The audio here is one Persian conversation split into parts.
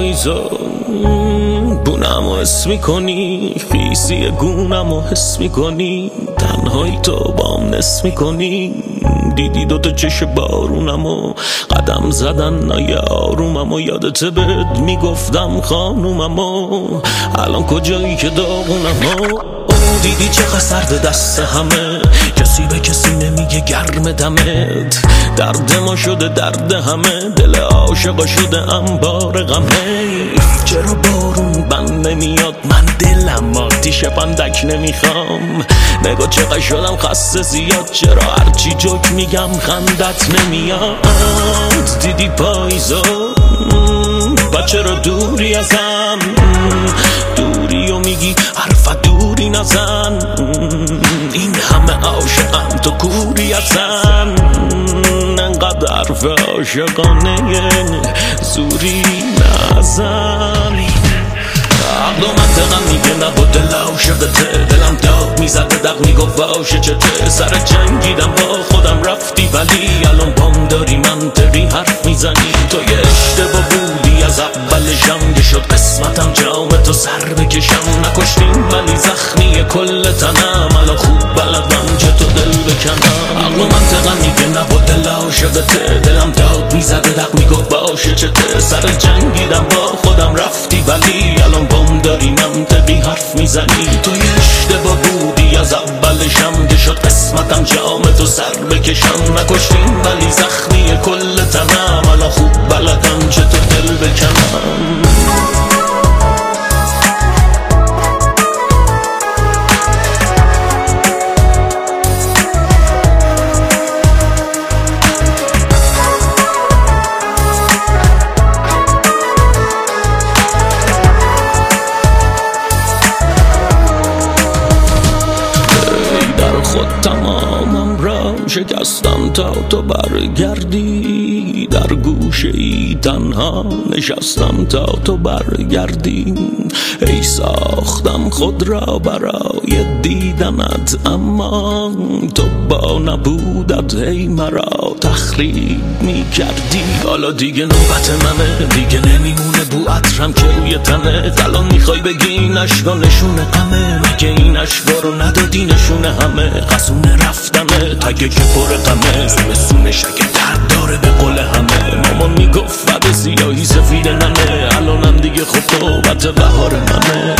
پاییزا بونمو حس میکنی، خیسی گونمو حس میکنی، تنهایی تو بام نس میکنی، دیدی دوتا چش بارونمو قدم زدن نای آروممو، یادت بهت میگفتم خانوممو، الان کجایی که داغونمو. دیدی چقدر سرد دست همه، کسی به کسی نمیگه گرم دمت، درد ما شده درد همه، دل عاشقا شده انبار غمه. چرا بارون بند نمیاد، من دلم آتیش پندک نمیخوام، نگاه چقدر شدم خسته زیاد، چرا هرچی جوک میگم خندت نمیاد. دیدی پاییزا و چرا دوری ازم، دوری و میگی حرف دوری نزن، این همه عاشقم تو کوری ازن، انقدر حرف عاشقانه زوری نزن. عقل و منطقم میگه نبا دل عاشقته، دلم داغ میزده دق میگفت واشه چته، سر جنگیدم با خودم رفتی ولی الان بام داری منطقی حرف میزنی. تو یه اشتباه بودی از اولشم، که شد قسمتم جام تو سر بکشم، نکشتیم ولی زخمی کل تنم، الان خوب بلدم چه تو دل بکنم. عقل و منطقم میگه نبا دل عاشقته، دلم داغ میزده دق میگفت باشه چته، سر جنگیدم با خودم رفتی ولی الان بام داری منطقی حرف میزنی. تو یه اشتباه بودی از اولشم، که شد قسمتم جام تو سر بکشم، نکشتیم ولی زخمی کل تنم، الان خوب بلدم چه تو دل بکنم. خود تمامم را شکستم تا تو برگردی، در گوشه ای تنها نشستم تا تو برگردی، ای ساختم خود را برای دیدنت، اما تو با نبودت ای مرا تخریب می کردی. حالا دیگه نوبت منه، دیگه نمیمونه بو عطرم که روی تنه، الان میخوای بگی این اشکا نشونه غمه، میگه این اشکا رو ندادی نشونه همه، قصونه رفتنه تگه که پر غمه، زمستونش اگه درد داره به قول همه، مامان میگفت فد سیاهی سفید ننه، الانم دیگه خب نوبت بهار منه.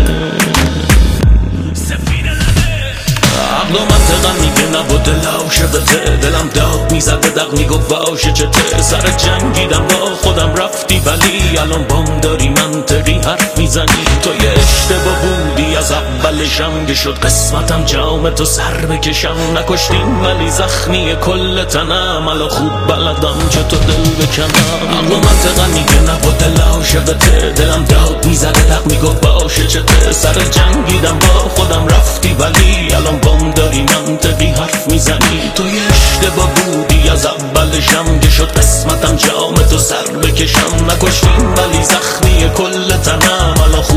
عقل و منطقم میگه نبا دل عاشقته، دلم داغ میزده دق میگفت واشه چته، سر جنگیدم با خودم رفتی ولی الان بام داری منطقی حرف میزنی. تو یه اشتباه بودی از اولشم، که شد قسمتم جام تو سر بکشم، نکشتیم ولی زخمی کل تنم، الان خوب بلدم چه تو دل بکنم. عقل و منطقم میگه نبا دل عاشقته، دلم داغ میزده دق میگفت واشه چته، سر جنگیدم با خودم رفتی ولی الان بام داری منطقی حرف میزنی. تو یه اشتباه بودی از اولشم، که شد قسمتم جام تو سر بکشم، نکشتیم ولی زخمی کل تنم، الان